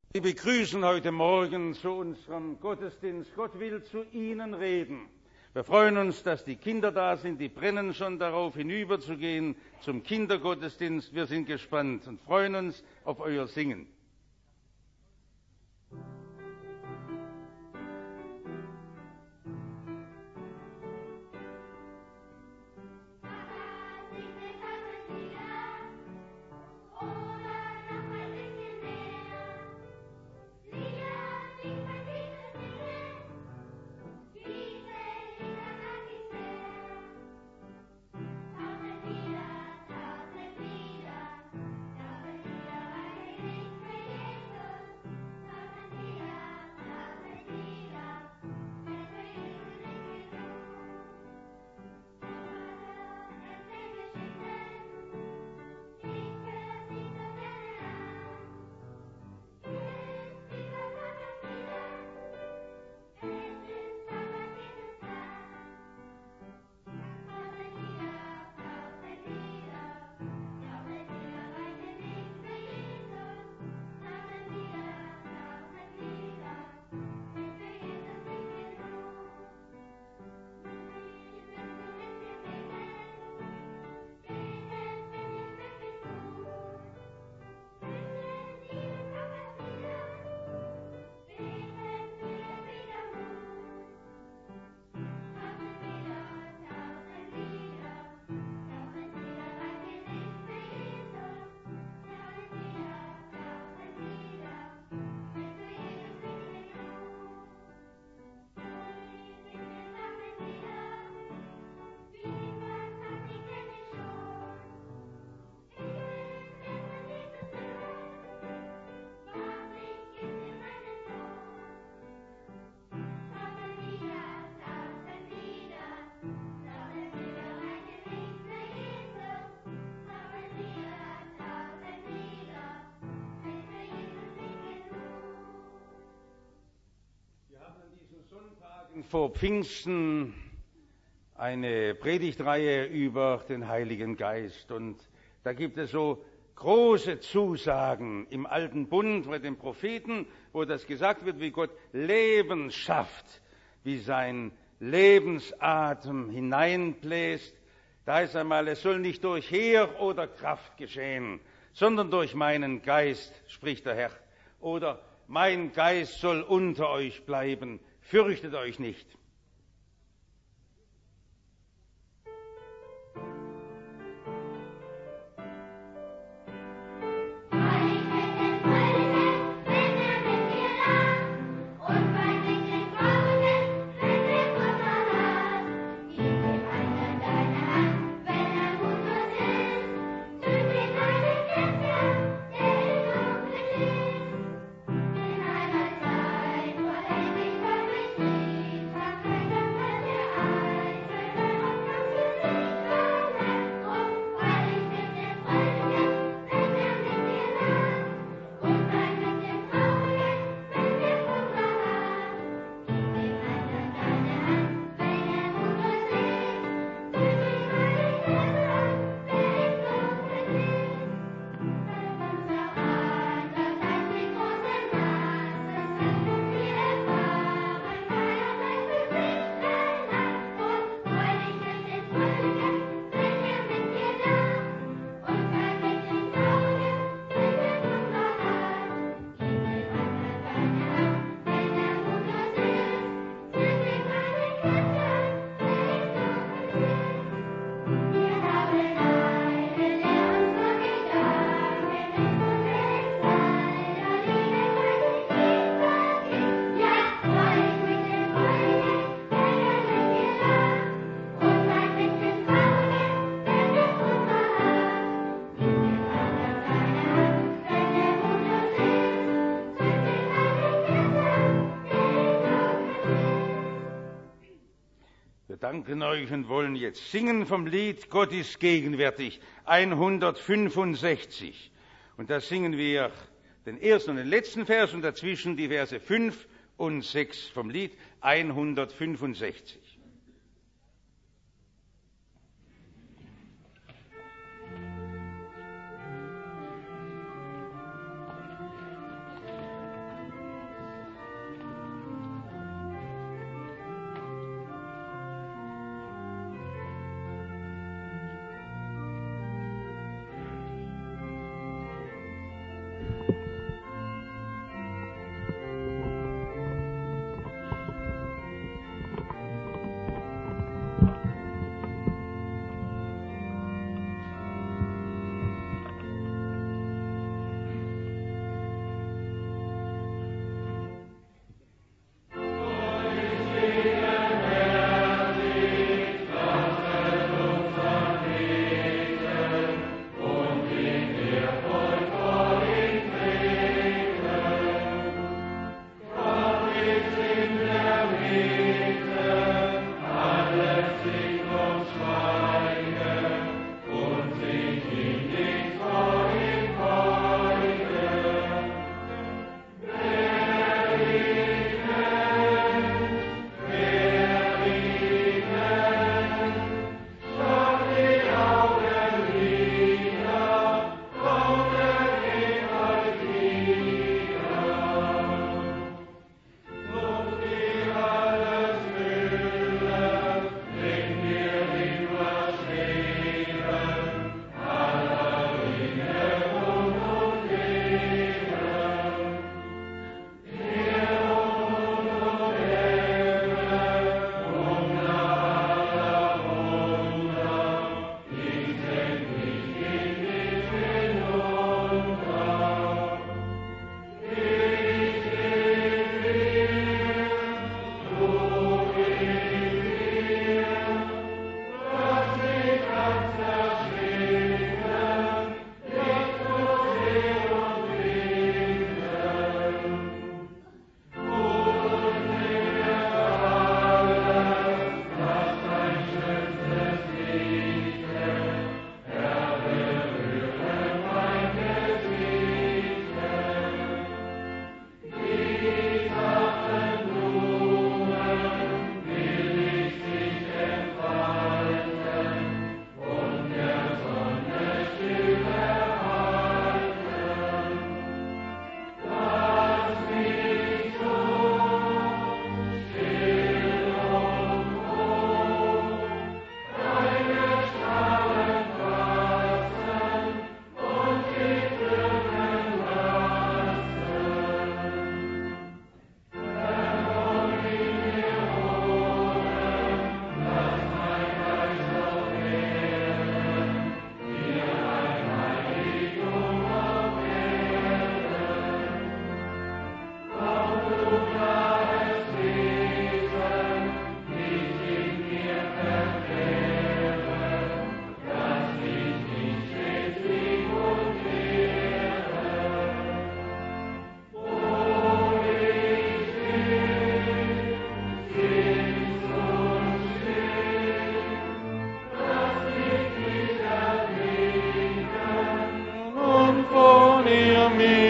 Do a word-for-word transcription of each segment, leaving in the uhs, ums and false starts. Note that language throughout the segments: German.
Sie begrüßen heute Morgen zu unserem Gottesdienst. Gott will zu Ihnen reden. Wir freuen uns, dass die Kinder da sind. Die brennen schon darauf, hinüberzugehen zum Kindergottesdienst. Wir sind gespannt und freuen uns auf euer Singen. Vor Pfingsten eine Predigtreihe über den Heiligen Geist. Und da gibt es so große Zusagen im Alten Bund bei den Propheten, wo das gesagt wird, wie Gott Leben schafft, wie sein Lebensatem hineinbläst. Da ist einmal, es soll nicht durch Heer oder Kraft geschehen, sondern durch meinen Geist, spricht der Herr. Oder mein Geist soll unter euch bleiben. Fürchtet euch nicht. Wir danken euch und wollen jetzt singen vom Lied Gott ist gegenwärtig, hundertfünfundsechzig. Und da singen wir den ersten und den letzten Vers und dazwischen die Verse fünf und sechs vom Lied hundertfünfundsechzig.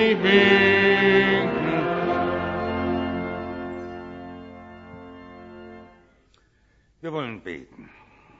dich winken. Wir wollen beten.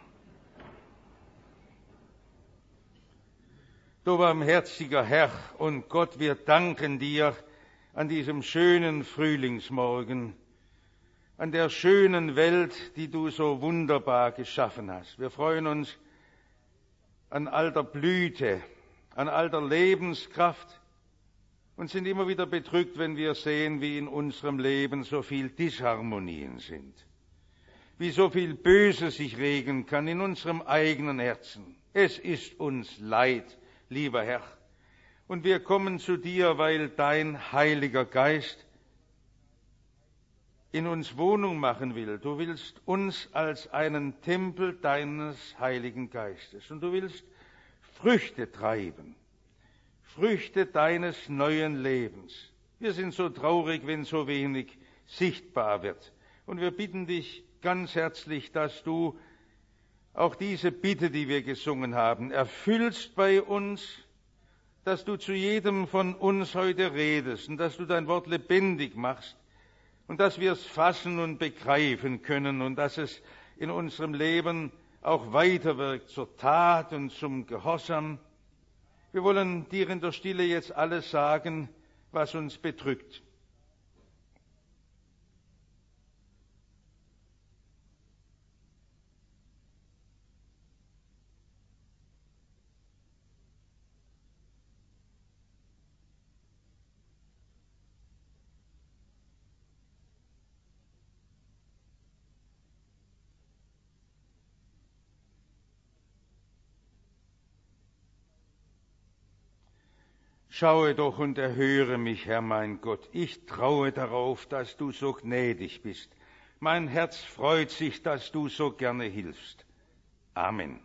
Du barmherziger Herr und Gott, wir danken dir an diesem schönen Frühlingsmorgen, an der schönen Welt, die du so wunderbar geschaffen hast. Wir freuen uns an all der Blüte, an all der Lebenskraft und sind immer wieder bedrückt, wenn wir sehen, wie in unserem Leben so viel Disharmonien sind, wie so viel Böses sich regen kann in unserem eigenen Herzen. Es ist uns leid, lieber Herr, und wir kommen zu dir, weil dein Heiliger Geist in uns Wohnung machen will. Du willst uns als einen Tempel deines Heiligen Geistes und du willst Früchte treiben, Früchte deines neuen Lebens. Wir sind so traurig, wenn so wenig sichtbar wird. Und wir bitten dich ganz herzlich, dass du auch diese Bitte, die wir gesungen haben, erfüllst bei uns, dass du zu jedem von uns heute redest und dass du dein Wort lebendig machst und dass wir es fassen und begreifen können und dass es in unserem Leben auch weiterwirkt zur Tat und zum Gehorsam. Wir wollen dir in der Stille jetzt alles sagen, was uns bedrückt. Schaue doch und erhöre mich, Herr mein Gott. Ich traue darauf, dass du so gnädig bist. Mein Herz freut sich, dass du so gerne hilfst. Amen.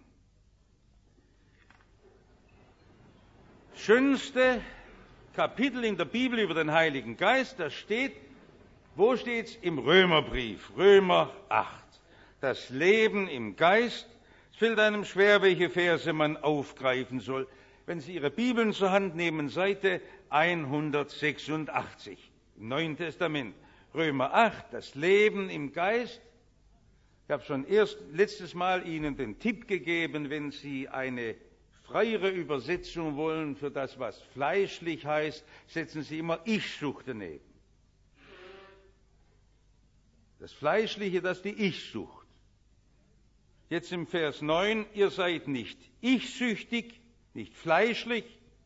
Schönste Kapitel in der Bibel über den Heiligen Geist, das steht, wo steht's? Im Römerbrief, Römer acht. Das Leben im Geist. Es fällt einem schwer, welche Verse man aufgreifen soll. Wenn Sie Ihre Bibeln zur Hand nehmen, Seite hundertsechsundachtzig, im Neuen Testament, Römer acht, das Leben im Geist. Ich habe schon erst letztes Mal Ihnen den Tipp gegeben, wenn Sie eine freiere Übersetzung wollen für das, was fleischlich heißt, setzen Sie immer Ich-Sucht daneben. Das Fleischliche, das ist die Ich-Sucht. Jetzt im Vers neun, ihr seid nicht ich-süchtig, nicht fleischlich,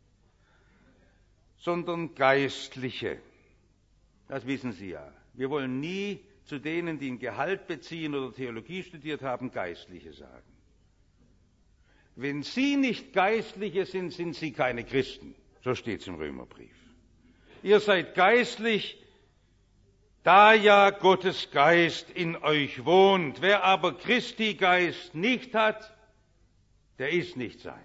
sondern geistliche. Das wissen Sie ja. Wir wollen nie zu denen, die ein Gehalt beziehen oder Theologie studiert haben, Geistliche sagen. Wenn Sie nicht Geistliche sind, sind Sie keine Christen. So steht es im Römerbrief. Ihr seid geistlich, da ja Gottes Geist in euch wohnt. Wer aber Christi Geist nicht hat, der ist nicht sein.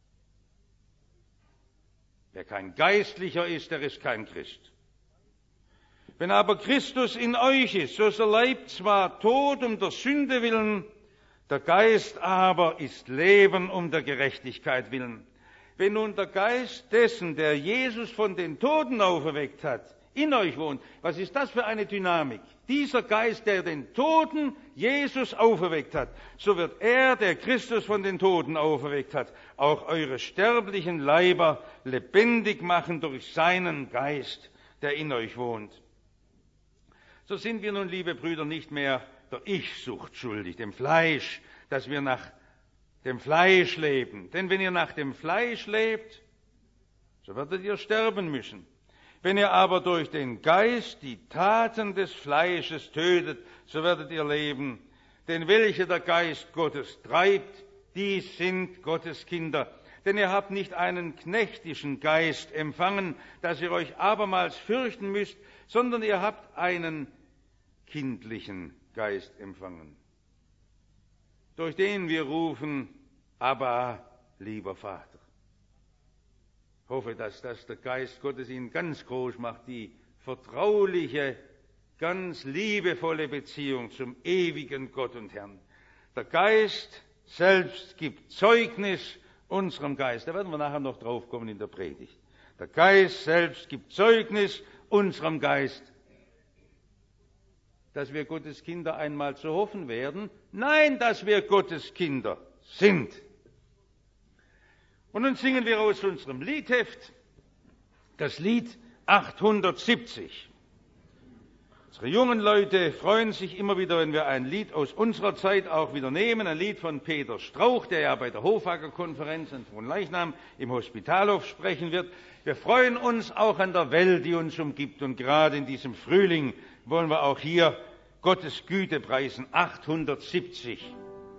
Wer kein Geistlicher ist, der ist kein Christ. Wenn aber Christus in euch ist, so ist der Leib zwar tot um der Sünde willen, der Geist aber ist Leben um der Gerechtigkeit willen. Wenn nun der Geist dessen, der Jesus von den Toten auferweckt hat, in euch wohnt, was ist das für eine Dynamik? Dieser Geist, der den Toten Jesus auferweckt hat, so wird er, der Christus von den Toten auferweckt hat, auch eure sterblichen Leiber lebendig machen durch seinen Geist, der in euch wohnt. So sind wir nun, liebe Brüder, nicht mehr der Ich-Sucht schuldig, dem Fleisch, dass wir nach dem Fleisch leben. Denn wenn ihr nach dem Fleisch lebt, so werdet ihr sterben müssen. Wenn ihr aber durch den Geist die Taten des Fleisches tötet, so werdet ihr leben. Denn welche der Geist Gottes treibt, die sind Gottes Kinder. Denn ihr habt nicht einen knechtischen Geist empfangen, dass ihr euch abermals fürchten müsst, sondern ihr habt einen kindlichen Geist empfangen, durch den wir rufen, Abba, lieber Vater. Ich hoffe, dass das der Geist Gottes Ihnen ganz groß macht, die vertrauliche, ganz liebevolle Beziehung zum ewigen Gott und Herrn. Der Geist selbst gibt Zeugnis unserem Geist. Da werden wir nachher noch drauf kommen in der Predigt. Der Geist selbst gibt Zeugnis unserem Geist, dass wir Gottes Kinder einmal zu hoffen werden. Nein, dass wir Gottes Kinder sind. Und nun singen wir aus unserem Liedheft das Lied achthundertsiebzig. Unsere jungen Leute freuen sich immer wieder, wenn wir ein Lied aus unserer Zeit auch wieder nehmen, ein Lied von Peter Strauch, der ja bei der Hofacker-Konferenz in Frohnleichnam im Hospitalhof sprechen wird. Wir freuen uns auch an der Welt, die uns umgibt, und gerade in diesem Frühling wollen wir auch hier Gottes Güte preisen. achthundertsiebzig.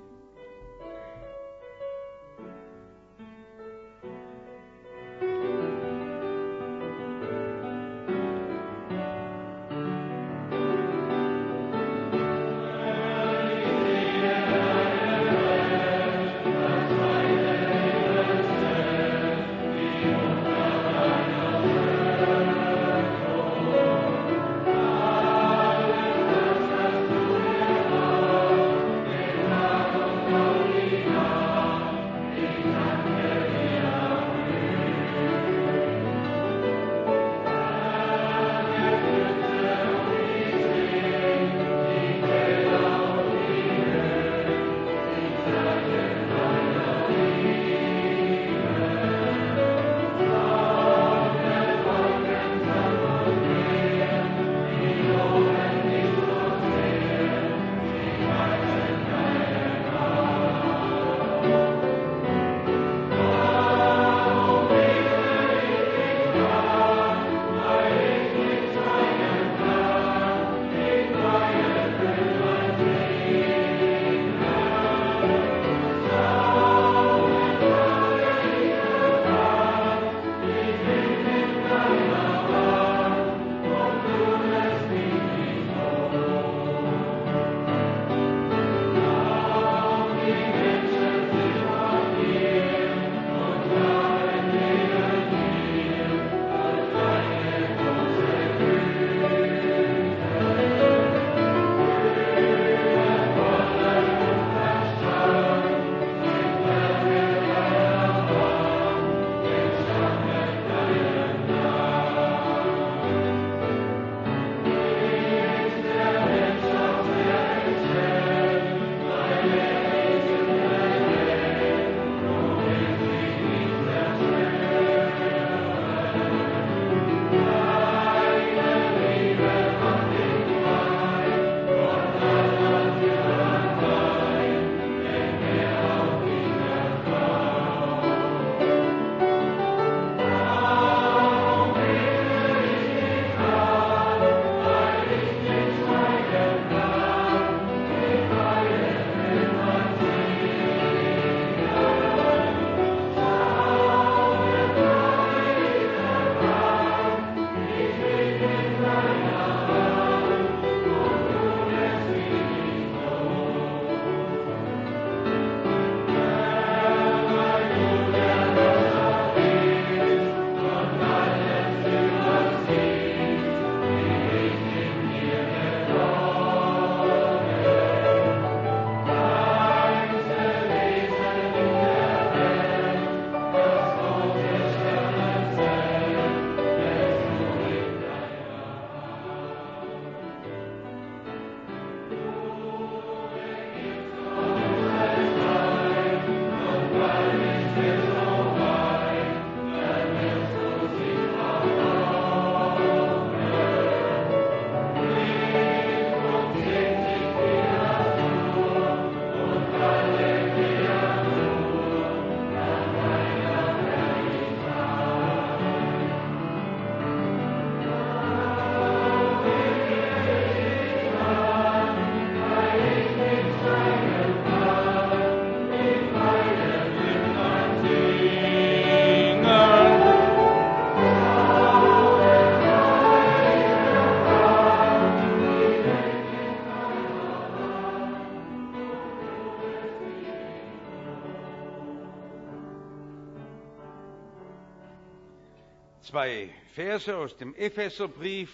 zwei Verse aus dem Epheserbrief,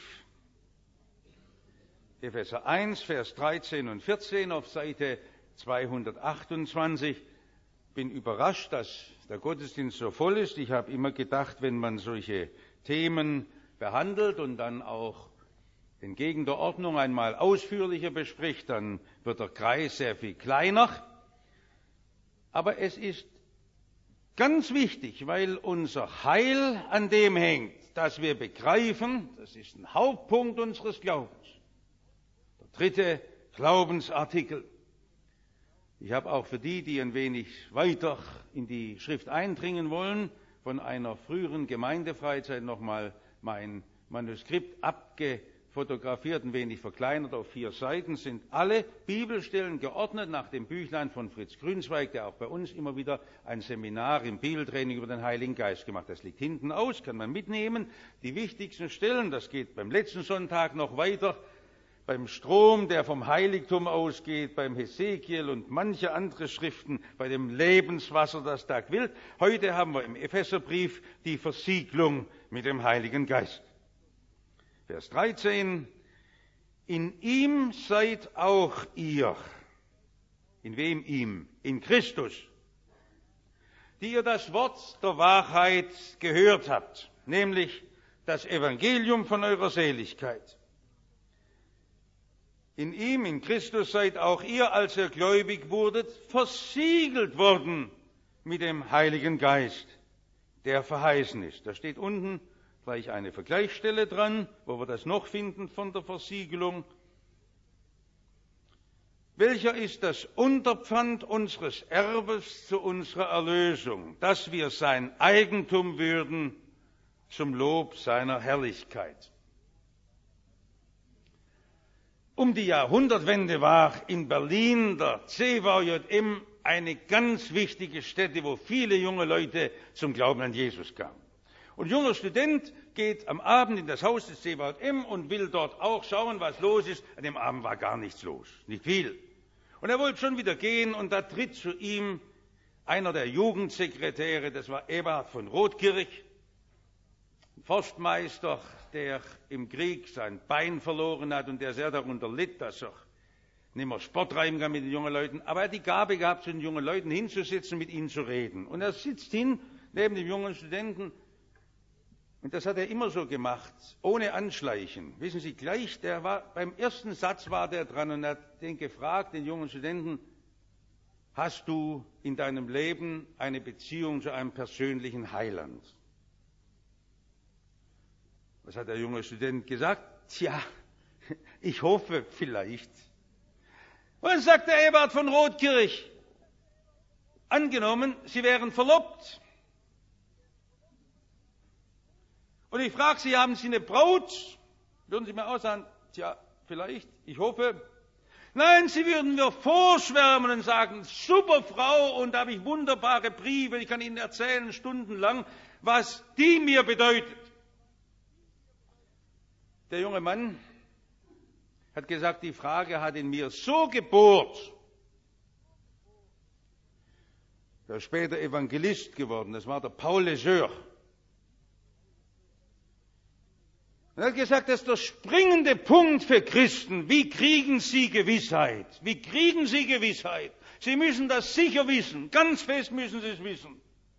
Epheser eins, Vers dreizehn und vierzehn auf Seite zweihundertachtundzwanzig. Bin überrascht, dass der Gottesdienst so voll ist. Ich habe immer gedacht, wenn man solche Themen behandelt und dann auch entgegen der Ordnung einmal ausführlicher bespricht, dann wird der Kreis sehr viel kleiner. Aber es ist ganz wichtig, weil unser Heil an dem hängt, dass wir begreifen, das ist ein Hauptpunkt unseres Glaubens. Der dritte Glaubensartikel. Ich habe auch für die, die ein wenig weiter in die Schrift eindringen wollen, von einer früheren Gemeindefreizeit nochmal mein Manuskript abgefotografiert, ein wenig verkleinert auf vier Seiten, sind alle Bibelstellen geordnet nach dem Büchlein von Fritz Grünzweig, der auch bei uns immer wieder ein Seminar im Bibeltraining über den Heiligen Geist gemacht hat. Das liegt hinten aus, kann man mitnehmen. Die wichtigsten Stellen, das geht beim letzten Sonntag noch weiter, beim Strom, der vom Heiligtum ausgeht, beim Hesekiel und manche andere Schriften, bei dem Lebenswasser, das da quillt. Heute haben wir im Epheserbrief die Versiegelung mit dem Heiligen Geist. Vers dreizehn, in ihm seid auch ihr. In wem ihm? In Christus. Die ihr das Wort der Wahrheit gehört habt, nämlich das Evangelium von eurer Seligkeit. In ihm, in Christus, seid auch ihr, als ihr gläubig wurdet, versiegelt worden mit dem Heiligen Geist, der verheißen ist. Da steht unten gleich eine Vergleichsstelle dran, wo wir das noch finden von der Versiegelung. Welcher ist das Unterpfand unseres Erbes zu unserer Erlösung, dass wir sein Eigentum würden zum Lob seiner Herrlichkeit? Um die Jahrhundertwende war in Berlin der C V J M eine ganz wichtige Stätte, wo viele junge Leute zum Glauben an Jesus kamen. Und ein junger Student geht am Abend in das Haus des C V J M und will dort auch schauen, was los ist. An dem Abend war gar nichts los, nicht viel. Und er wollte schon wieder gehen und da tritt zu ihm einer der Jugendsekretäre, das war Eberhard von Rothkirch, Forstmeister, der im Krieg sein Bein verloren hat und der sehr darunter litt, dass er nicht mehr Sport treiben kann mit den jungen Leuten. Aber er hat die Gabe gehabt, zu den jungen Leuten hinzusitzen, mit ihnen zu reden. Und er sitzt hin neben dem jungen Studenten. Und das hat er immer so gemacht, ohne Anschleichen. Wissen Sie, gleich, der war, beim ersten Satz war der dran und hat den gefragt, den jungen Studenten, hast du in deinem Leben eine Beziehung zu einem persönlichen Heiland? Was hat der junge Student gesagt? Tja, ich hoffe vielleicht. Und dann sagt der Eberhard von Rothkirch, angenommen, Sie wären verlobt. Und ich frage Sie, haben Sie eine Braut? Würden Sie mir auch sagen, tja, vielleicht, ich hoffe. Nein, Sie würden mir vorschwärmen und sagen, super Frau, und da habe ich wunderbare Briefe, ich kann Ihnen erzählen, stundenlang, was die mir bedeutet. Der junge Mann hat gesagt, die Frage hat in mir so gebohrt. Der ist später Evangelist geworden, das war der Paul Leseur. Er hat gesagt, das ist der springende Punkt für Christen. Wie kriegen sie Gewissheit? Wie kriegen sie Gewissheit? Sie müssen das sicher wissen, ganz fest müssen sie es wissen.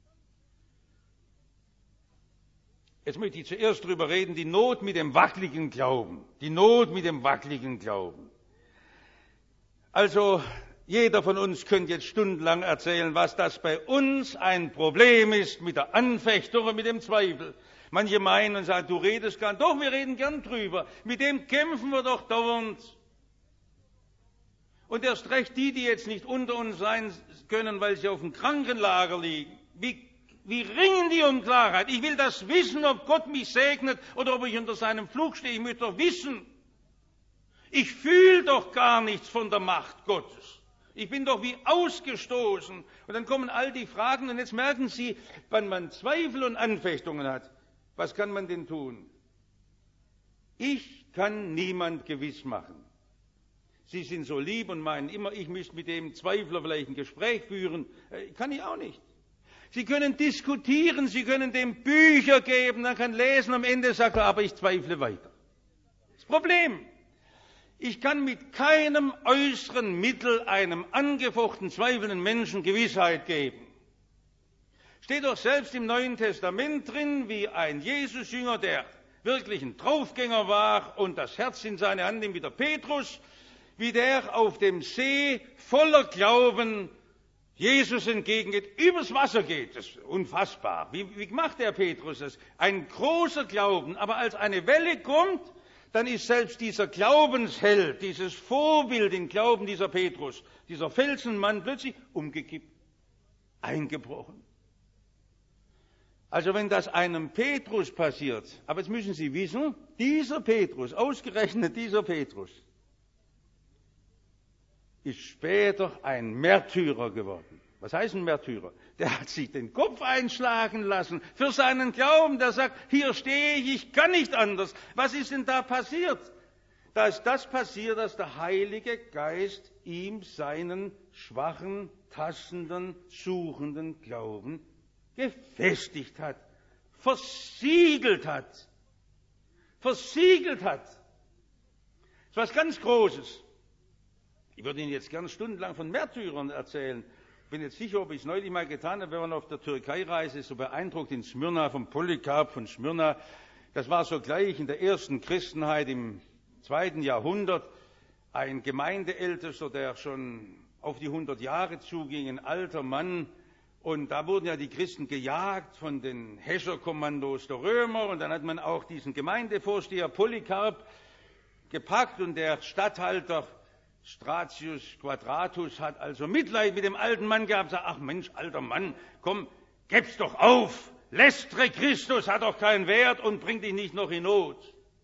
Jetzt möchte ich zuerst darüber reden, die Not mit dem wackeligen Glauben. Die Not mit dem wackeligen Glauben. Also, jeder von uns könnte jetzt stundenlang erzählen, was das bei uns ein Problem ist mit der Anfechtung und mit dem Zweifel. Manche meinen und sagen, du redest gern. Doch, wir reden gern drüber. Mit dem kämpfen wir doch dauernd. Und erst recht die, die jetzt nicht unter uns sein können, weil sie auf dem Krankenlager liegen. Wie Wie ringen die um Klarheit? Ich will das wissen, ob Gott mich segnet oder ob ich unter seinem Fluch stehe. Ich möchte doch wissen. Ich fühle doch gar nichts von der Macht Gottes. Ich bin doch wie ausgestoßen. Und dann kommen all die Fragen und jetzt merken Sie, wenn man Zweifel und Anfechtungen hat, was kann man denn tun? Ich kann niemand gewiss machen. Sie sind so lieb und meinen immer, ich müsste mit dem Zweifler vielleicht ein Gespräch führen. Kann ich auch nicht. Sie können diskutieren, Sie können dem Bücher geben, er kann lesen, am Ende sagt er, aber ich zweifle weiter. Das Problem, ich kann mit keinem äußeren Mittel einem angefochten, zweifelnden Menschen Gewissheit geben. Steht doch selbst im Neuen Testament drin, wie ein Jesusjünger, der wirklich ein Draufgänger war und das Herz in seine Hand nimmt, wie der Petrus, wie der auf dem See voller Glauben Jesus entgegengeht, übers Wasser geht. Das ist unfassbar. Wie, wie macht der Petrus das? Ein großer Glauben, aber als eine Welle kommt, dann ist selbst dieser Glaubensheld, dieses Vorbild im Glauben dieser Petrus, dieser Felsenmann plötzlich umgekippt, eingebrochen. Also wenn das einem Petrus passiert, aber jetzt müssen Sie wissen, dieser Petrus, ausgerechnet dieser Petrus, ist später ein Märtyrer geworden. Was heißt ein Märtyrer? Der hat sich den Kopf einschlagen lassen für seinen Glauben. Der sagt, hier stehe ich, ich kann nicht anders. Was ist denn da passiert? Da ist das passiert, dass der Heilige Geist ihm seinen schwachen, tastenden, suchenden Glauben gefestigt hat, versiegelt hat. Versiegelt hat. Das ist was ganz Großes. Ich würde Ihnen jetzt gern stundenlang von Märtyrern erzählen. Ich bin jetzt sicher, ob ich es neulich mal getan habe, wir waren auf der Türkei-Reise, so beeindruckt in Smyrna, vom Polycarp von Smyrna. Das war so gleich in der ersten Christenheit im zweiten Jahrhundert. Ein Gemeindeältester, der schon auf die hundert Jahre zuging, ein alter Mann. Und da wurden ja die Christen gejagt von den Häscherkommandos der Römer. Und dann hat man auch diesen Gemeindevorsteher Polycarp gepackt und der Statthalter Stratius Quadratus hat also Mitleid mit dem alten Mann gehabt, sagt, ach Mensch, alter Mann, komm, geb's doch auf, lästere Christus, hat doch keinen Wert und bringt dich nicht noch in Not.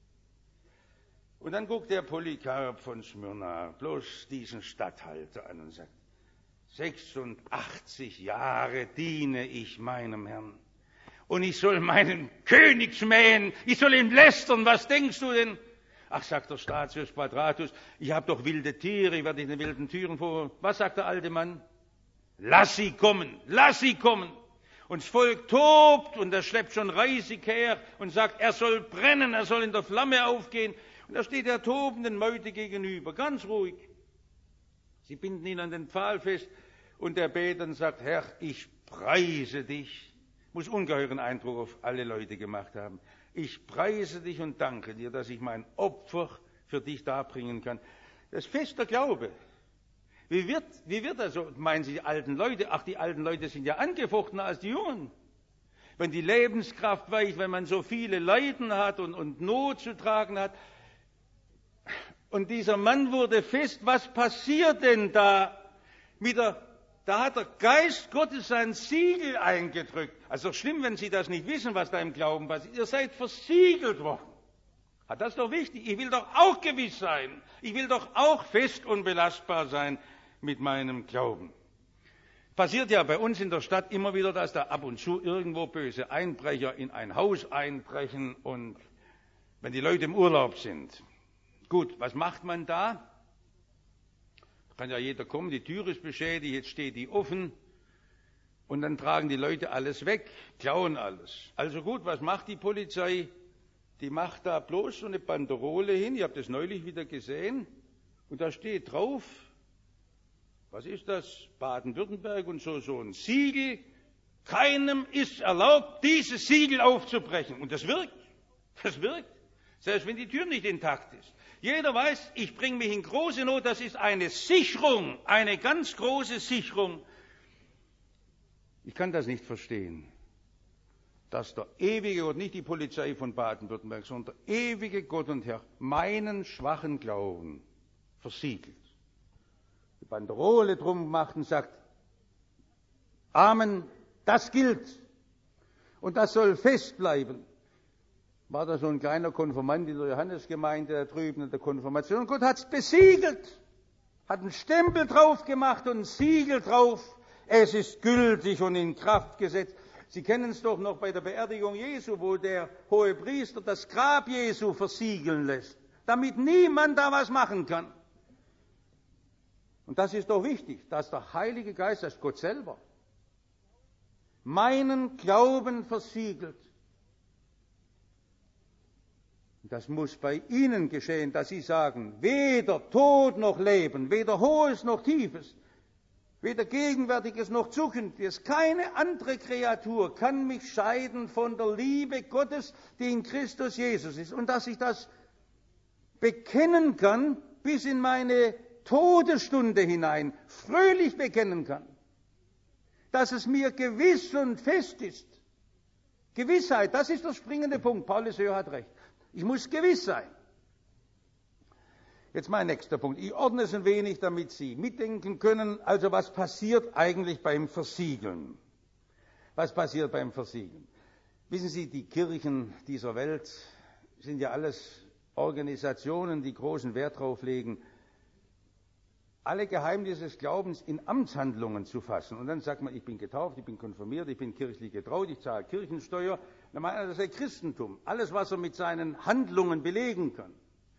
Und dann guckt der Polycarp von Smyrna bloß diesen Statthalter an und sagt, sechsundachtzig Jahre diene ich meinem Herrn und ich soll meinen König schmähen, ich soll ihn lästern, was denkst du denn? Ach, sagt der Stratius Quadratus, ich habe doch wilde Tiere, ich werde nicht den wilden Tieren vor. Was sagt der alte Mann? Lass sie kommen, lass sie kommen. Und das Volk tobt und er schleppt schon Reisig her und sagt, er soll brennen, er soll in der Flamme aufgehen. Und da steht der tobenden Meute gegenüber, ganz ruhig. Sie binden ihn an den Pfahl fest und der betet und sagt, Herr, ich preise dich. Muss ungeheuren Eindruck auf alle Leute gemacht haben. Ich preise dich und danke dir, dass ich mein Opfer für dich darbringen kann. Das ist fester Glaube. Wie wird, wie wird das so? Meinen Sie die alten Leute? Ach, die alten Leute sind ja angefochtener als die Jungen. Wenn die Lebenskraft weicht, wenn man so viele Leiden hat und, und Not zu tragen hat. Und dieser Mann wurde fest, was passiert denn da mit der Da hat der Geist Gottes sein Siegel eingedrückt. Also schlimm, wenn Sie das nicht wissen, was da im Glauben passiert. Ihr seid versiegelt worden. Ah, das ist doch wichtig. Ich will doch auch gewiss sein. Ich will doch auch fest und belastbar sein mit meinem Glauben. Passiert ja bei uns in der Stadt immer wieder, dass da ab und zu irgendwo böse Einbrecher in ein Haus einbrechen und wenn die Leute im Urlaub sind. Gut, was macht man da? Kann ja jeder kommen, die Tür ist beschädigt, jetzt steht die offen und dann tragen die Leute alles weg, klauen alles. Also gut, was macht die Polizei? Die macht da bloß so eine Banderole hin, ich habe das neulich wieder gesehen und da steht drauf, was ist das? Baden-Württemberg und so, so ein Siegel, keinem ist erlaubt, dieses Siegel aufzubrechen. Und das wirkt, das wirkt, selbst wenn die Tür nicht intakt ist. Jeder weiß, ich bringe mich in große Not, das ist eine Sicherung, eine ganz große Sicherung. Ich kann das nicht verstehen, dass der ewige Gott, nicht die Polizei von Baden-Württemberg, sondern der ewige Gott und Herr meinen schwachen Glauben versiegelt. Die Banderole drum macht und sagt, Amen, das gilt und das soll fest bleiben. War da so ein kleiner Konfirmand in der Johannesgemeinde da drüben in der Konfirmation. Und Gott hat es besiegelt, hat einen Stempel drauf gemacht und ein Siegel drauf. Es ist gültig und in Kraft gesetzt. Sie kennen es doch noch bei der Beerdigung Jesu, wo der Hohepriester das Grab Jesu versiegeln lässt, damit niemand da was machen kann. Und das ist doch wichtig, dass der Heilige Geist, das ist Gott selber, meinen Glauben versiegelt. Das muss bei Ihnen geschehen, dass Sie sagen, weder Tod noch Leben, weder Hohes noch Tiefes, Weder Gegenwärtiges noch Zukünftiges. Keine andere Kreatur kann mich scheiden von der Liebe Gottes, die in Christus Jesus ist. Und dass ich das bekennen kann, bis in meine Todesstunde hinein, fröhlich bekennen kann. Dass es mir gewiss und fest ist. Gewissheit, das ist der springende Punkt. Paulus hat recht. Ich muss gewiss sein. Jetzt mein nächster Punkt. Ich ordne es ein wenig, damit Sie mitdenken können. Also was passiert eigentlich beim Versiegeln? Was passiert beim Versiegeln? Wissen Sie, die Kirchen dieser Welt sind ja alles Organisationen, die großen Wert darauf legen, alle Geheimnisse des Glaubens in Amtshandlungen zu fassen. Und dann sagt man, ich bin getauft, ich bin konfirmiert, ich bin kirchlich getraut, ich zahle Kirchensteuer. Dann meint er, das sei Christentum. Alles, was er mit seinen Handlungen belegen kann.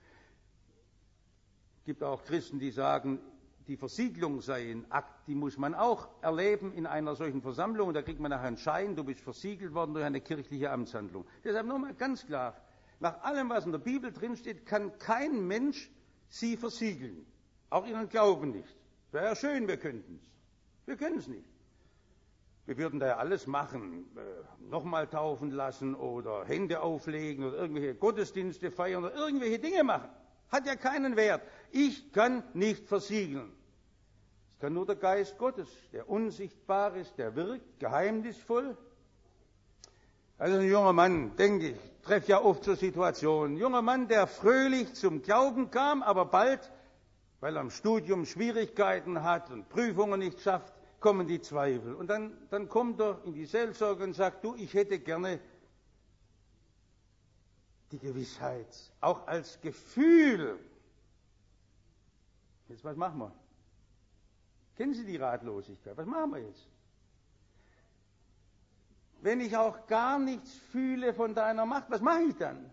Es gibt auch Christen, die sagen, die Versiegelung sei ein Akt, die muss man auch erleben in einer solchen Versammlung. Da kriegt man nachher einen Schein, du bist versiegelt worden durch eine kirchliche Amtshandlung. Deshalb nochmal ganz klar, nach allem, was in der Bibel drinsteht, kann kein Mensch sie versiegeln. Auch ihren Glauben nicht. Wäre ja schön, wir könnten es. Wir können es nicht. Wir würden da ja alles machen. Äh, Nochmal taufen lassen oder Hände auflegen oder irgendwelche Gottesdienste feiern oder irgendwelche Dinge machen. Hat ja keinen Wert. Ich kann nicht versiegeln. Es kann nur der Geist Gottes, der unsichtbar ist, der wirkt, geheimnisvoll. Also ein junger Mann, denke ich, treffe ja oft so Situationen. Ein junger Mann, der fröhlich zum Glauben kam, aber bald, weil er im Studium Schwierigkeiten hat und Prüfungen nicht schafft, kommen die Zweifel. Und dann, dann kommt er in die Seelsorge und sagt, du, ich hätte gerne die Gewissheit, auch als Gefühl. Jetzt, was machen wir? Kennen Sie die Ratlosigkeit? Was machen wir jetzt? Wenn ich auch gar nichts fühle von deiner Macht, was mache ich dann?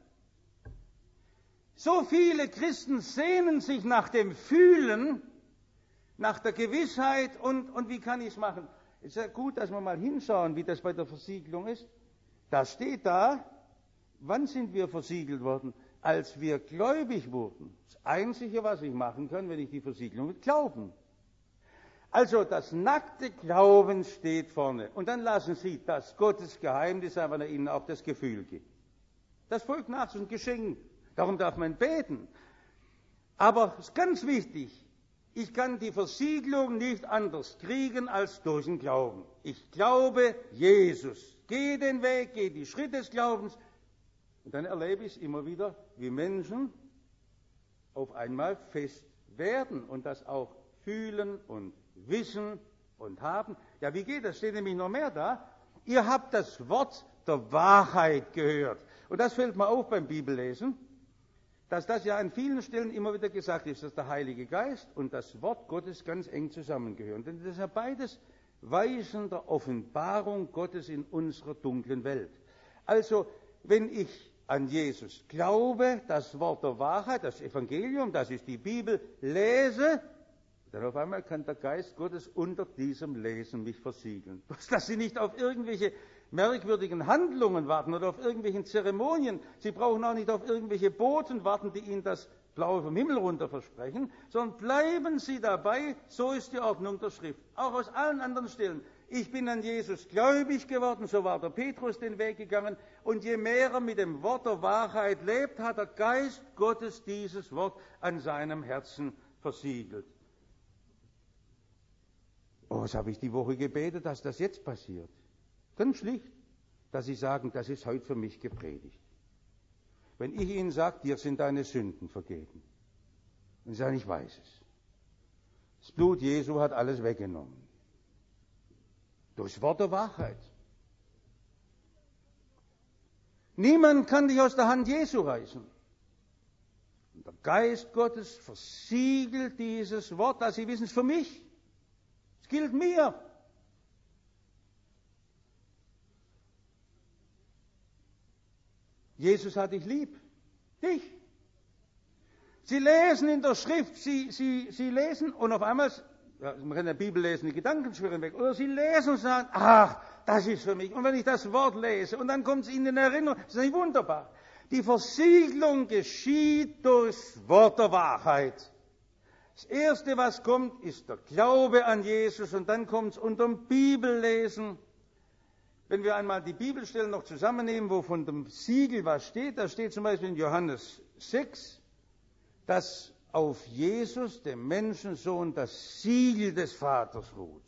So viele Christen sehnen sich nach dem Fühlen, nach der Gewissheit und, und wie kann ich es machen? Es ist ja gut, dass wir mal hinschauen, wie das bei der Versiegelung ist. Da steht da, wann sind wir versiegelt worden? Als wir gläubig wurden. Das Einzige, was ich machen kann, wenn ich die Versiegelung mit Glauben. Also das nackte Glauben steht vorne. Und dann lassen Sie das Gottes Geheimnis sein, wenn er Ihnen auch das Gefühl gibt. Das folgt nach, das ist ein Geschenk. Darum darf man beten. Aber es ist ganz wichtig, ich kann die Versiegelung nicht anders kriegen als durch den Glauben. Ich glaube Jesus. Gehe den Weg, gehe die Schritte des Glaubens. Und dann erlebe ich es immer wieder, wie Menschen auf einmal fest werden und das auch fühlen und wissen und haben. Ja, wie geht das? Steht nämlich noch mehr da. Ihr habt das Wort der Wahrheit gehört. Und das fällt mir auf beim Bibellesen, dass das ja an vielen Stellen immer wieder gesagt ist, dass der Heilige Geist und das Wort Gottes ganz eng zusammengehören. Denn das ist ja beides Weisen der Offenbarung Gottes in unserer dunklen Welt. Also, wenn ich an Jesus glaube, das Wort der Wahrheit, das Evangelium, das ist die Bibel, lese, dann auf einmal kann der Geist Gottes unter diesem Lesen mich versiegeln. Dass Sie nicht auf irgendwelche merkwürdigen Handlungen warten oder auf irgendwelchen Zeremonien. Sie brauchen auch nicht auf irgendwelche Boten warten, die Ihnen das Blaue vom Himmel runter versprechen, sondern bleiben Sie dabei, so ist die Ordnung der Schrift. Auch aus allen anderen Stellen. Ich bin an Jesus gläubig geworden, so war der Petrus den Weg gegangen. Und je mehr er mit dem Wort der Wahrheit lebt, hat der Geist Gottes dieses Wort an seinem Herzen versiegelt. Oh, was habe ich die Woche gebetet, dass das jetzt passiert? Ganz schlicht, dass Sie sagen, das ist heute für mich gepredigt. Wenn ich Ihnen sage, dir sind deine Sünden vergeben, und Sie sagen, ich weiß es. Das Blut Jesu hat alles weggenommen. Durchs Wort der Wahrheit. Niemand kann dich aus der Hand Jesu reißen. Und der Geist Gottes versiegelt dieses Wort, dass Sie wissen, es für mich. Es gilt mir. Jesus hat dich lieb. Dich. Sie lesen in der Schrift, Sie, Sie, Sie lesen und auf einmal, ja, man kann in der Bibel lesen, die Gedanken schwirren weg. Oder Sie lesen und sagen, ach, das ist für mich. Und wenn ich das Wort lese und dann kommt es Ihnen in Erinnerung, das ist nicht wunderbar. Die Versiegelung geschieht durchs Wort der Wahrheit. Das Erste, was kommt, ist der Glaube an Jesus und dann kommt es unterm Bibellesen. Wenn wir einmal die Bibelstellen noch zusammennehmen, wo von dem Siegel was steht, da steht zum Beispiel in Johannes sechs, dass auf Jesus, dem Menschensohn, das Siegel des Vaters ruht.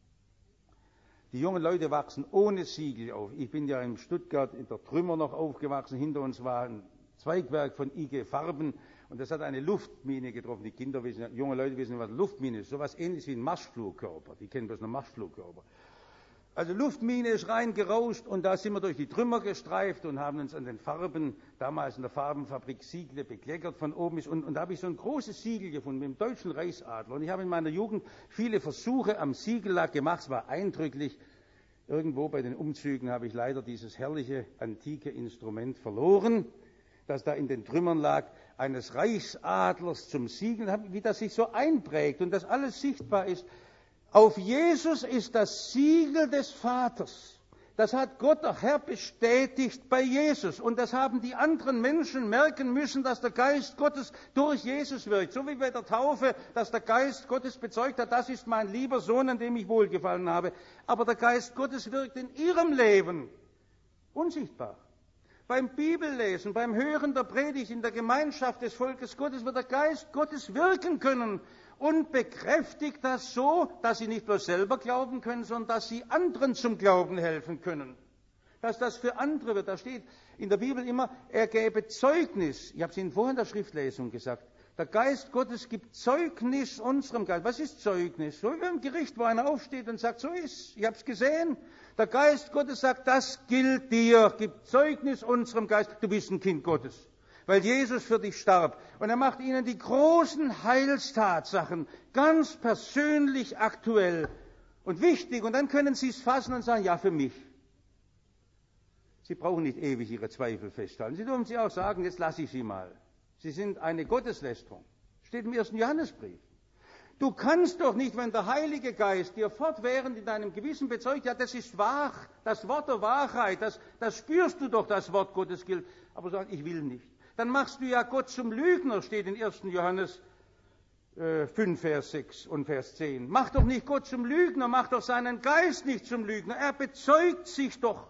Die jungen Leute wachsen ohne Siegel auf. Ich bin ja in Stuttgart in der Trümmer noch aufgewachsen. Hinter uns war ein Zweigwerk von I G Farben und das hat eine Luftmine getroffen. Die Kinder wissen, junge Leute wissen, was eine Luftmine ist. So etwas Ähnliches wie ein Marschflugkörper. Die kennen bloß einen Marschflugkörper. Also Luftmine ist reingerauscht und da sind wir durch die Trümmer gestreift und haben uns an den Farben, damals in der Farbenfabrik Siegle, bekleckert von oben bis unten. Und da habe ich so ein großes Siegel gefunden mit dem deutschen Reichsadler. Und ich habe in meiner Jugend viele Versuche am Siegellack gemacht. Es war eindrücklich. Irgendwo bei den Umzügen habe ich leider dieses herrliche, antike Instrument verloren, das da in den Trümmern lag, eines Reichsadlers zum Siegel, wie das sich so einprägt und das alles sichtbar ist. Auf Jesus ist das Siegel des Vaters. Das hat Gott, der Herr, bestätigt bei Jesus. Und das haben die anderen Menschen merken müssen, dass der Geist Gottes durch Jesus wirkt. So wie bei der Taufe, dass der Geist Gottes bezeugt hat, das ist mein lieber Sohn, an dem ich wohlgefallen habe. Aber der Geist Gottes wirkt in ihrem Leben unsichtbar. Beim Bibellesen, beim Hören der Predigt, in der Gemeinschaft des Volkes Gottes wird der Geist Gottes wirken können und bekräftigt das so, dass sie nicht bloß selber glauben können, sondern dass sie anderen zum Glauben helfen können. Dass das für andere wird. Da steht in der Bibel immer, er gäbe Zeugnis. Ich habe es Ihnen vorhin in der Schriftlesung gesagt. Der Geist Gottes gibt Zeugnis unserem Geist. Was ist Zeugnis? So wie beim Gericht, wo einer aufsteht und sagt, so ist, ich habe es gesehen. Der Geist Gottes sagt, das gilt dir, gibt Zeugnis unserem Geist. Du bist ein Kind Gottes, weil Jesus für dich starb. Und er macht ihnen die großen Heilstatsachen ganz persönlich aktuell und wichtig. Und dann können sie es fassen und sagen, ja, für mich. Sie brauchen nicht ewig ihre Zweifel festhalten. Sie dürfen sie auch sagen, jetzt lasse ich sie mal. Sie sind eine Gotteslästerung. Steht im ersten Johannesbrief. Du kannst doch nicht, wenn der Heilige Geist dir fortwährend in deinem Gewissen bezeugt, ja, das ist wahr, das Wort der Wahrheit, das, das spürst du doch, das Wort Gottes gilt. Aber sag, ich will nicht. Dann machst du ja Gott zum Lügner, steht in ersten Johannes äh, fünf, Vers sechs und Vers zehn. Mach doch nicht Gott zum Lügner, mach doch seinen Geist nicht zum Lügner. Er bezeugt sich doch.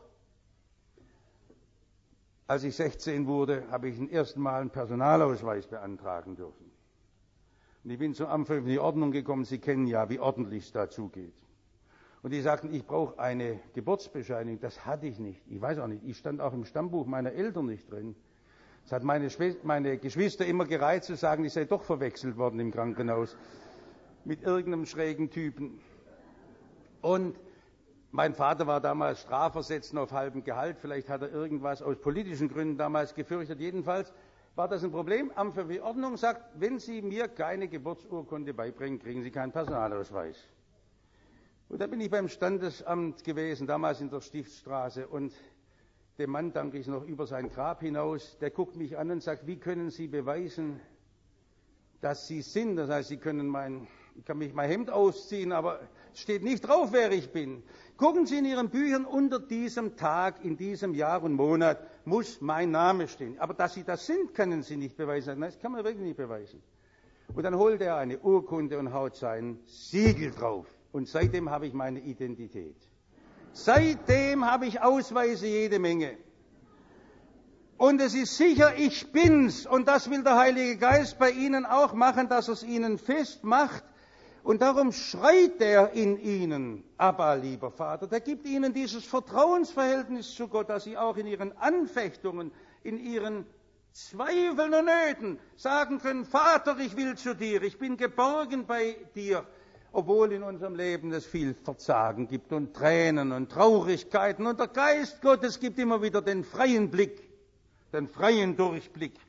Als ich sechzehn wurde, habe ich zum ersten Mal einen Personalausweis beantragen dürfen. Und ich bin zum Amt für öffentliche Ordnung gekommen. Sie kennen ja, wie ordentlich es dazu geht. Und die sagten, ich brauche eine Geburtsbescheinigung. Das hatte ich nicht. Ich weiß auch nicht. Ich stand auch im Stammbuch meiner Eltern nicht drin. Das hat meine, Schwester, meine Geschwister immer gereizt zu sagen, ich sei doch verwechselt worden im Krankenhaus mit irgendeinem schrägen Typen. Und mein Vater war damals strafversetzt auf halbem Gehalt. Vielleicht hat er irgendwas aus politischen Gründen damals gefürchtet. Jedenfalls war das ein Problem. Amt für die Ordnung sagt, wenn Sie mir keine Geburtsurkunde beibringen, kriegen Sie keinen Personalausweis. Und da bin ich beim Standesamt gewesen, damals in der Stiftsstraße. Und dem Mann danke ich noch über sein Grab hinaus. Der guckt mich an und sagt, wie können Sie beweisen, dass Sie sind? Das heißt, Sie können mein, ich kann mich mein Hemd ausziehen, aber es steht nicht drauf, wer ich bin. Gucken Sie in Ihren Büchern, unter diesem Tag, in diesem Jahr und Monat muss mein Name stehen. Aber dass Sie das sind, können Sie nicht beweisen. Nein, das kann man wirklich nicht beweisen. Und dann holt er eine Urkunde und haut sein Siegel drauf. Und seitdem habe ich meine Identität. Seitdem habe ich Ausweise jede Menge. Und es ist sicher, ich bin's. Und das will der Heilige Geist bei Ihnen auch machen, dass er es Ihnen fest macht. Und darum schreit er in ihnen, Abba, lieber Vater. Der gibt ihnen dieses Vertrauensverhältnis zu Gott, dass sie auch in ihren Anfechtungen, in ihren Zweifeln und Nöten sagen können, Vater, ich will zu dir, ich bin geborgen bei dir. Obwohl in unserem Leben es viel Verzagen gibt und Tränen und Traurigkeiten. Und der Geist Gottes gibt immer wieder den freien Blick, den freien Durchblick.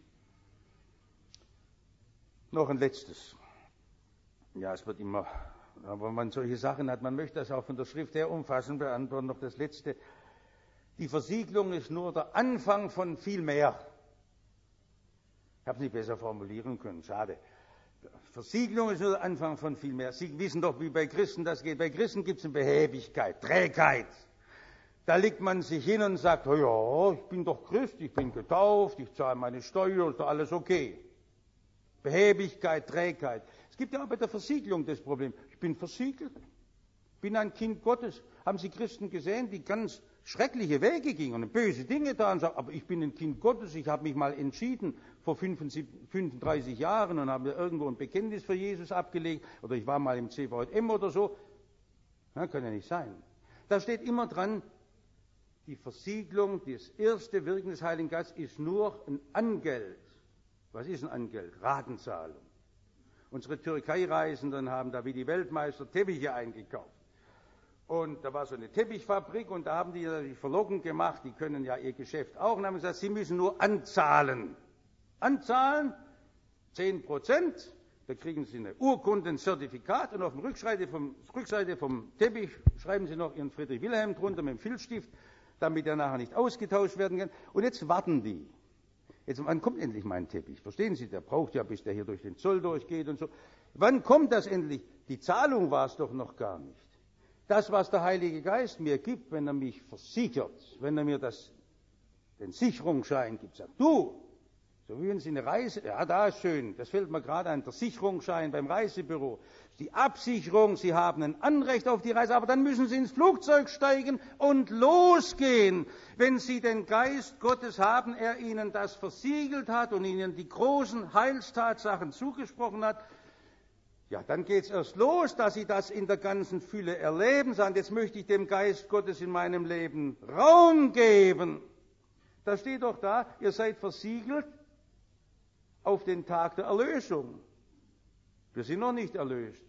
Noch ein letztes. Ja, es wird immer, wenn man solche Sachen hat, man möchte das auch von der Schrift her umfassend beantworten. Noch das Letzte. Die Versiegelung ist nur der Anfang von viel mehr. Ich habe es nicht besser formulieren können, schade. Versiegelung ist nur der Anfang von viel mehr. Sie wissen doch, wie bei Christen das geht. Bei Christen gibt es eine Behäbigkeit, Trägheit. Da legt man sich hin und sagt, oh ja, ich bin doch Christ, ich bin getauft, ich zahle meine Steuer, ist doch alles okay. Behäbigkeit, Trägheit. Es gibt ja auch bei der Versiegelung das Problem. Ich bin versiegelt, bin ein Kind Gottes. Haben Sie Christen gesehen, die ganz schreckliche Wege gingen und böse Dinge da und sagen, aber ich bin ein Kind Gottes, ich habe mich mal entschieden vor fünfunddreißig Jahren und habe irgendwo ein Bekenntnis für Jesus abgelegt oder ich war mal im C V M oder so. Ja, kann ja nicht sein. Da steht immer dran, die Versiegelung, das erste Wirken des Heiligen Geistes ist nur ein Angeld. Was ist ein Angeld? Ratenzahlung. Unsere Türkei-Reisenden haben da wie die Weltmeister Teppiche eingekauft. Und da war so eine Teppichfabrik und da haben die natürlich verlockend gemacht, die können ja ihr Geschäft auch, und haben gesagt, sie müssen nur anzahlen. Anzahlen, zehn Prozent, da kriegen sie eine Urkunde, ein Zertifikat und auf der Rückseite vom, Rückseite vom Teppich schreiben sie noch ihren Friedrich Wilhelm drunter mit dem Filzstift, damit er nachher nicht ausgetauscht werden kann. Und jetzt warten die. Jetzt, wann kommt endlich mein Teppich? Verstehen Sie, der braucht ja, bis der hier durch den Zoll durchgeht und so. Wann kommt das endlich? Die Zahlung war es doch noch gar nicht. Das, was der Heilige Geist mir gibt, wenn er mich versichert, wenn er mir das, den Sicherungsschein gibt, sagt, du, so wie wenn Sie eine Reise, ja, da ist schön, das fällt mir gerade ein, der Sicherungsschein beim Reisebüro, die Absicherung, Sie haben ein Anrecht auf die Reise, aber dann müssen Sie ins Flugzeug steigen und losgehen. Wenn Sie den Geist Gottes haben, er Ihnen das versiegelt hat und Ihnen die großen Heilstatsachen zugesprochen hat, ja, dann geht's erst los, dass Sie das in der ganzen Fülle erleben. Sagen, jetzt möchte ich dem Geist Gottes in meinem Leben Raum geben. Da steht doch da, ihr seid versiegelt auf den Tag der Erlösung. Wir sind noch nicht erlöst.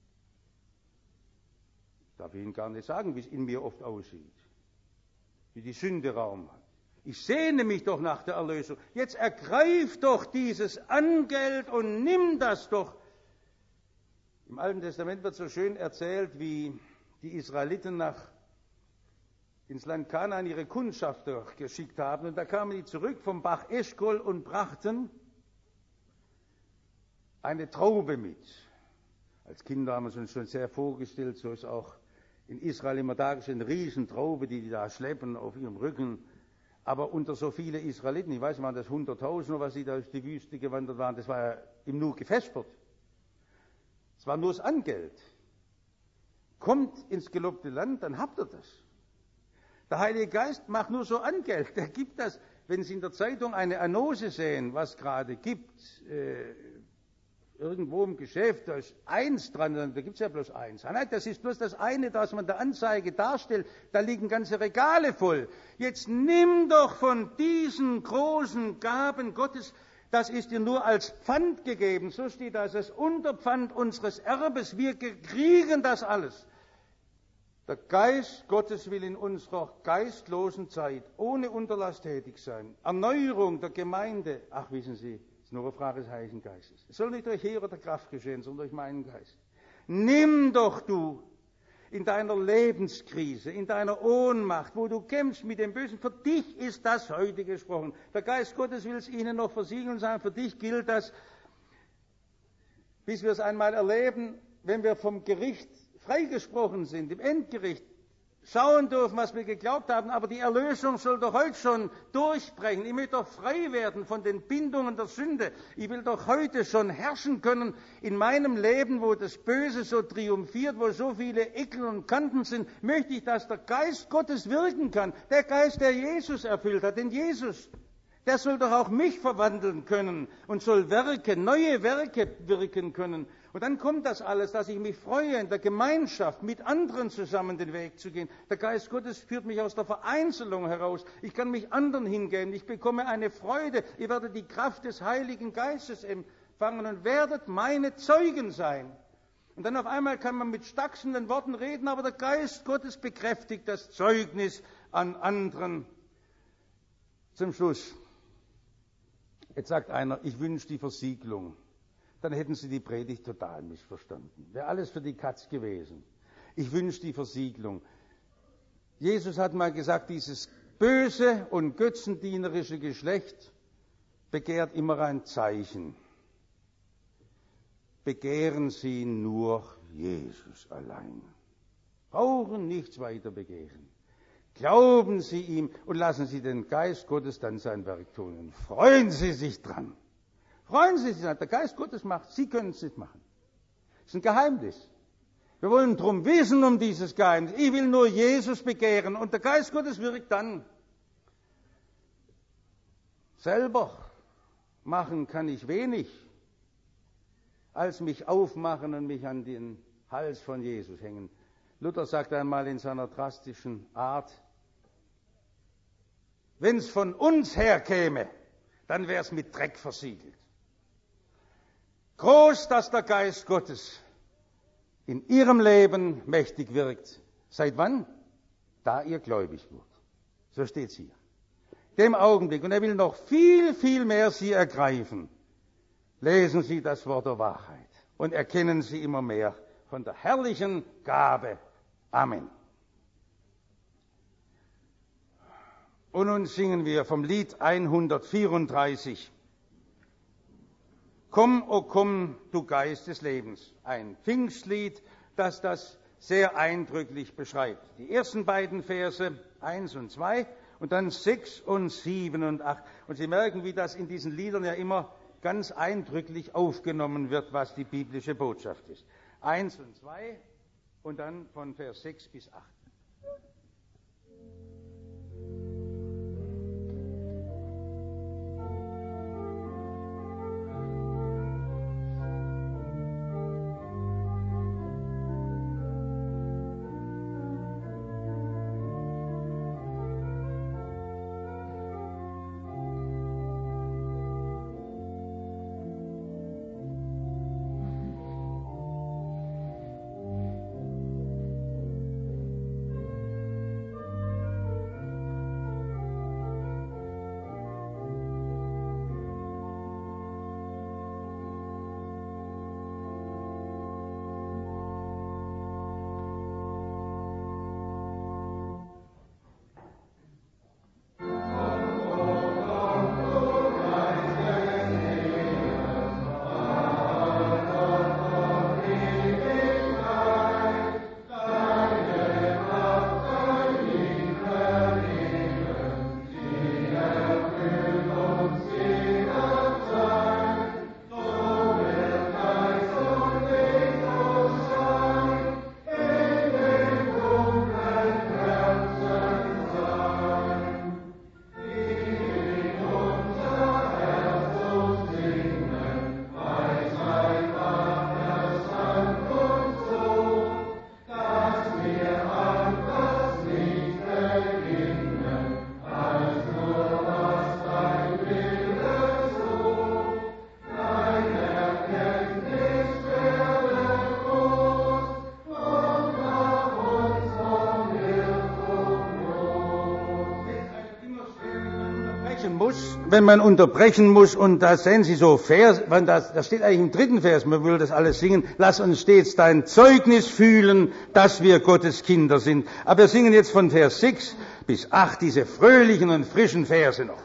Ich darf Ihnen gar nicht sagen, wie es in mir oft aussieht, wie die Sünde Raum hat. Ich sehne mich doch nach der Erlösung. Jetzt ergreif doch dieses Angeld und nimm das doch. Im Alten Testament wird so schön erzählt, wie die Israeliten nach, ins Land Kanaan ihre Kundschafter geschickt haben. Und da kamen die zurück vom Bach Eschkol und brachten eine Traube mit. Als Kinder haben wir uns schon sehr vorgestellt, so ist auch in Israel immer dargestellt, eine Riesentraube, die die da schleppen auf ihrem Rücken. Aber unter so viele Israeliten, ich weiß nicht, waren das hunderttausend, was sie da durch die Wüste gewandert waren, das war ja im Nu gefespert. Es war nur das Angeld. Kommt ins gelobte Land, dann habt ihr das. Der Heilige Geist macht nur so Angeld. Der gibt das. Wenn Sie in der Zeitung eine Annonce sehen, was gerade gibt, äh, irgendwo im Geschäft, da ist eins dran, da gibt es ja bloß eins. Nein, das ist bloß das eine, das man der Anzeige darstellt. Da liegen ganze Regale voll. Jetzt nimm doch von diesen großen Gaben Gottes. Das ist dir nur als Pfand gegeben. So steht das, das Unterpfand unseres Erbes. Wir kriegen das alles. Der Geist Gottes will in unserer geistlosen Zeit ohne Unterlass tätig sein. Erneuerung der Gemeinde. Ach, wissen Sie, es ist nur eine Frage des Heiligen Geistes. Es soll nicht durch Heer oder Kraft geschehen, sondern durch meinen Geist. Nimm doch du in deiner Lebenskrise, in deiner Ohnmacht, wo du kämpfst mit dem Bösen. Für dich ist das heute gesprochen. Der Geist Gottes will es ihnen noch versiegeln und sagen, für dich gilt das, bis wir es einmal erleben, wenn wir vom Gericht freigesprochen sind, im Endgericht, schauen dürfen, was wir geglaubt haben, aber die Erlösung soll doch heute schon durchbrechen. Ich möchte doch frei werden von den Bindungen der Sünde. Ich will doch heute schon herrschen können in meinem Leben, wo das Böse so triumphiert, wo so viele Ecken und Kanten sind, möchte ich, dass der Geist Gottes wirken kann. Der Geist, der Jesus erfüllt hat, denn Jesus, der soll doch auch mich verwandeln können und soll Werke, neue Werke wirken können. Und dann kommt das alles, dass ich mich freue, in der Gemeinschaft mit anderen zusammen den Weg zu gehen. Der Geist Gottes führt mich aus der Vereinzelung heraus. Ich kann mich anderen hingeben. Ich bekomme eine Freude. Ihr werdet die Kraft des Heiligen Geistes empfangen und werdet meine Zeugen sein. Und dann auf einmal kann man mit stachsenden Worten reden, aber der Geist Gottes bekräftigt das Zeugnis an anderen. Zum Schluss. Jetzt sagt einer, ich wünsche die Versiegelung. Dann hätten Sie die Predigt total missverstanden. Wäre alles für die Katz gewesen. Ich wünsche die Versiegelung. Jesus hat mal gesagt, dieses böse und götzendienerische Geschlecht begehrt immer ein Zeichen. Begehren Sie nur Jesus allein. Brauchen nichts weiter begehren. Glauben Sie ihm und lassen Sie den Geist Gottes dann sein Werk tun. Und freuen Sie sich dran. Freuen Sie sich, der Geist Gottes macht, Sie können es nicht machen. Das ist ein Geheimnis. Wir wollen drum wissen um dieses Geheimnis. Ich will nur Jesus begehren und der Geist Gottes wirkt dann. Selber machen kann ich wenig, als mich aufmachen und mich an den Hals von Jesus hängen. Luther sagt einmal in seiner drastischen Art, wenn es von uns herkäme, dann wäre es mit Dreck versiegelt. Groß, dass der Geist Gottes in ihrem Leben mächtig wirkt. Seit wann? Da ihr gläubig wurdet. So steht es hier. Dem Augenblick. Und er will noch viel, viel mehr sie ergreifen. Lesen Sie das Wort der Wahrheit und erkennen Sie immer mehr von der herrlichen Gabe. Amen. Und nun singen wir vom Lied hundertvierunddreißig. Komm, o komm, du Geist des Lebens. Ein Pfingstlied, das das sehr eindrücklich beschreibt. Die ersten beiden Verse, eins und zwei, und dann sechs und sieben und acht. Und Sie merken, wie das in diesen Liedern ja immer ganz eindrücklich aufgenommen wird, was die biblische Botschaft ist. Eins und zwei und dann von Vers sechs bis acht. Wenn man unterbrechen muss, und da sehen Sie so Vers, das, das steht eigentlich im dritten Vers, man will das alles singen, lass uns stets dein Zeugnis fühlen, dass wir Gottes Kinder sind. Aber wir singen jetzt von Vers sechs bis acht diese fröhlichen und frischen Verse noch.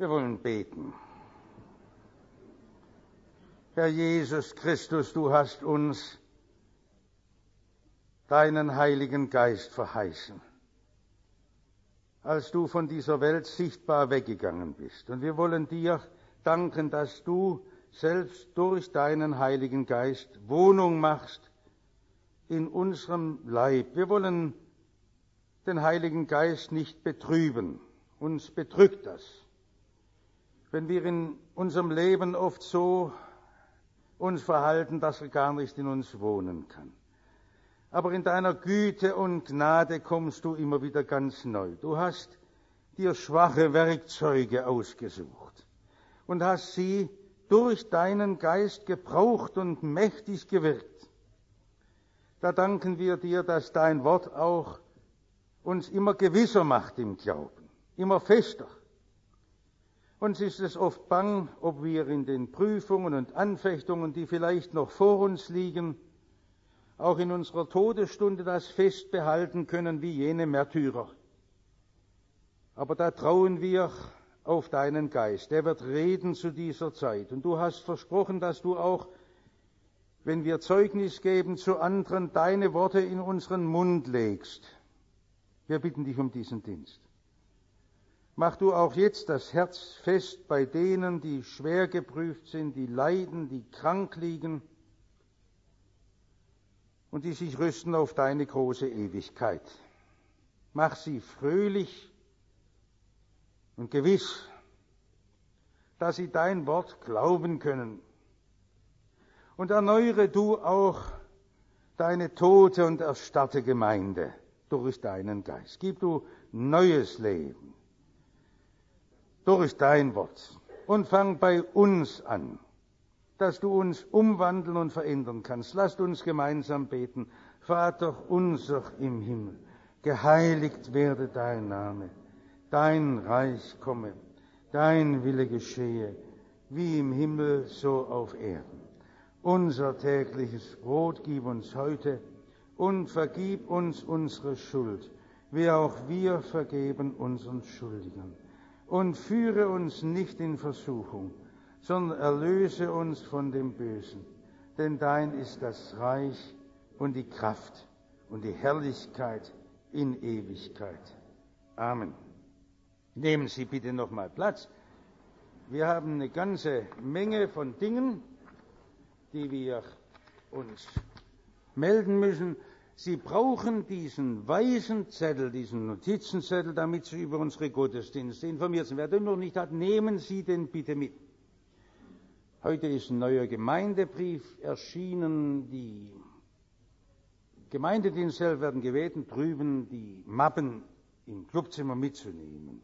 Wir wollen beten. Herr Jesus Christus, du hast uns deinen Heiligen Geist verheißen, als du von dieser Welt sichtbar weggegangen bist. Und wir wollen dir danken, dass du selbst durch deinen Heiligen Geist Wohnung machst in unserem Leib. Wir wollen den Heiligen Geist nicht betrüben. Uns bedrückt das, wenn wir in unserem Leben oft so uns verhalten, dass er gar nicht in uns wohnen kann. Aber in deiner Güte und Gnade kommst du immer wieder ganz neu. Du hast dir schwache Werkzeuge ausgesucht und hast sie durch deinen Geist gebraucht und mächtig gewirkt. Da danken wir dir, dass dein Wort auch uns immer gewisser macht im Glauben, immer fester. Uns ist es oft bang, ob wir in den Prüfungen und Anfechtungen, die vielleicht noch vor uns liegen, auch in unserer Todesstunde das fest behalten können wie jene Märtyrer. Aber da trauen wir auf deinen Geist. Der wird reden zu dieser Zeit. Und du hast versprochen, dass du auch, wenn wir Zeugnis geben zu anderen, deine Worte in unseren Mund legst. Wir bitten dich um diesen Dienst. Mach du auch jetzt das Herz fest bei denen, die schwer geprüft sind, die leiden, die krank liegen und die sich rüsten auf deine große Ewigkeit. Mach sie fröhlich und gewiss, dass sie dein Wort glauben können. Und erneuere du auch deine tote und erstarrte Gemeinde durch deinen Geist. Gib du neues Leben durch dein Wort und fang bei uns an, dass du uns umwandeln und verändern kannst. Lasst uns gemeinsam beten. Vater unser im Himmel, geheiligt werde dein Name, dein Reich komme, dein Wille geschehe, wie im Himmel so auf Erden. Unser tägliches Brot gib uns heute und vergib uns unsere Schuld, wie auch wir vergeben unseren Schuldigern. Und führe uns nicht in Versuchung, sondern erlöse uns von dem Bösen. Denn dein ist das Reich und die Kraft und die Herrlichkeit in Ewigkeit. Amen. Nehmen Sie bitte nochmal Platz. Wir haben eine ganze Menge von Dingen, die wir uns melden müssen. Sie brauchen diesen weißen Zettel, diesen Notizenzettel, damit Sie über unsere Gottesdienste informiert sind. Wer den noch nicht hat, nehmen Sie den bitte mit. Heute ist ein neuer Gemeindebrief erschienen. Die Gemeindedienstler werden gebeten, drüben die Mappen im Clubzimmer mitzunehmen.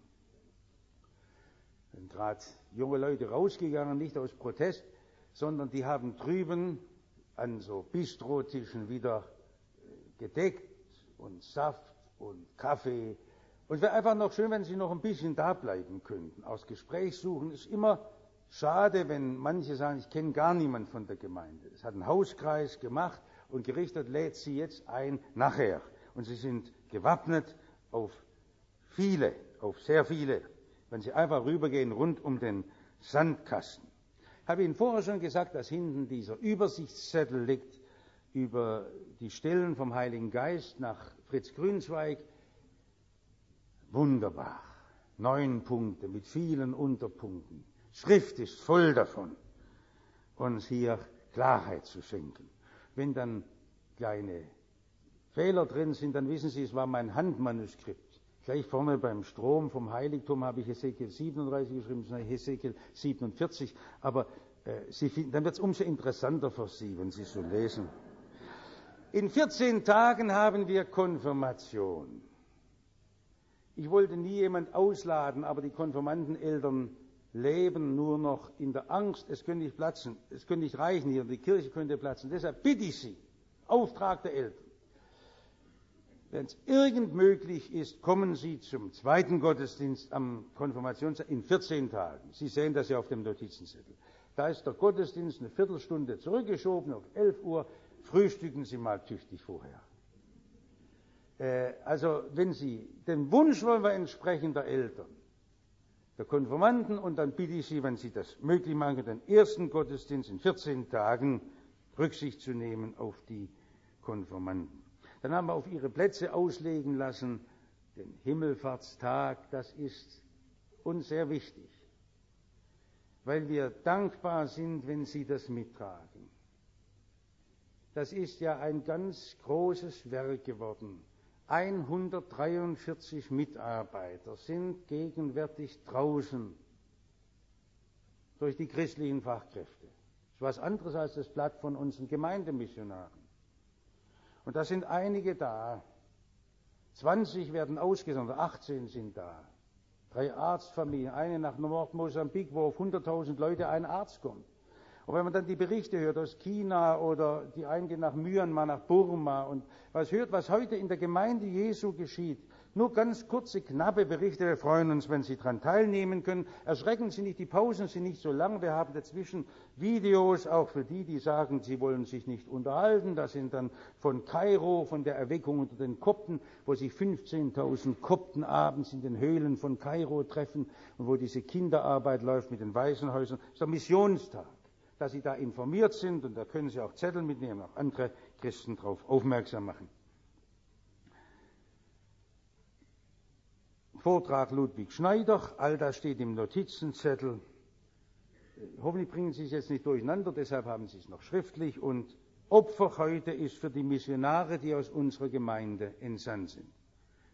Sind gerade junge Leute rausgegangen, nicht aus Protest, sondern die haben drüben an so Bistrotischen wieder gedeckt und Saft und Kaffee. Und es wäre einfach noch schön, wenn Sie noch ein bisschen da bleiben könnten. Aus Gespräch suchen ist immer schade, wenn manche sagen, ich kenne gar niemanden von der Gemeinde. Es hat ein Hauskreis gemacht und gerichtet lädt Sie jetzt ein nachher. Und Sie sind gewappnet auf viele, auf sehr viele, wenn Sie einfach rübergehen rund um den Sandkasten. Ich habe Ihnen vorher schon gesagt, dass hinten dieser Übersichtszettel liegt über die Stellen vom Heiligen Geist nach Fritz Grünzweig. Wunderbar. Neun Punkte mit vielen Unterpunkten. Schrift ist voll davon, uns hier Klarheit zu schenken. Wenn dann kleine Fehler drin sind, dann wissen Sie, es war mein Handmanuskript. Gleich vorne beim Strom vom Heiligtum habe ich Hesekiel siebenunddreißig geschrieben, sondern Hesekiel siebenundvierzig. Aber äh, Sie finden, dann wird es umso interessanter für Sie, wenn Sie so lesen. In vierzehn Tagen haben wir Konfirmation. Ich wollte nie jemand ausladen, aber die Konfirmandeneltern leben nur noch in der Angst, es könnte nicht platzen, es könnte nicht reichen hier, die Kirche könnte platzen. Deshalb bitte ich Sie, Auftrag der Eltern, wenn es irgend möglich ist, kommen Sie zum zweiten Gottesdienst am Konfirmationstag in vierzehn Tagen. Sie sehen das ja auf dem Notizenzettel. Da ist der Gottesdienst eine Viertelstunde zurückgeschoben auf elf Uhr. Frühstücken Sie mal tüchtig vorher. Äh, also wenn Sie, dem Wunsch wollen wir entsprechen der Eltern, der Konfirmanden, und dann bitte ich Sie, wenn Sie das möglich machen, den ersten Gottesdienst in vierzehn Tagen Rücksicht zu nehmen auf die Konfirmanden. Dann haben wir auf Ihre Plätze auslegen lassen den Himmelfahrtstag. Das ist uns sehr wichtig, weil wir dankbar sind, wenn Sie das mittragen. Das ist ja ein ganz großes Werk geworden. hundertdreiundvierzig Mitarbeiter sind gegenwärtig draußen durch die christlichen Fachkräfte. Das ist was anderes als das Blatt von unseren Gemeindemissionaren. Und da sind einige da. zwanzig werden ausgesandt, achtzehn sind da. Drei Arztfamilien, eine nach Nordmosambik, wo auf hunderttausend Leute ein Arzt kommt. Und wenn man dann die Berichte hört aus China oder die eingehen nach Myanmar, nach Burma und was hört, was heute in der Gemeinde Jesu geschieht, nur ganz kurze, knappe Berichte. Wir freuen uns, wenn Sie daran teilnehmen können. Erschrecken Sie nicht, die Pausen sind nicht so lang. Wir haben dazwischen Videos, auch für die, die sagen, sie wollen sich nicht unterhalten. Das sind dann von Kairo, von der Erweckung unter den Kopten, wo sich fünfzehntausend Kopten abends in den Höhlen von Kairo treffen und wo diese Kinderarbeit läuft mit den Waisenhäusern. Das ist der Missionstag, dass Sie da informiert sind, und da können Sie auch Zettel mitnehmen, auch andere Christen darauf aufmerksam machen. Vortrag Ludwig Schneider, all das steht im Notizenzettel. Hoffentlich bringen Sie es jetzt nicht durcheinander, deshalb haben Sie es noch schriftlich. Und Opfer heute ist für die Missionare, die aus unserer Gemeinde entsandt sind.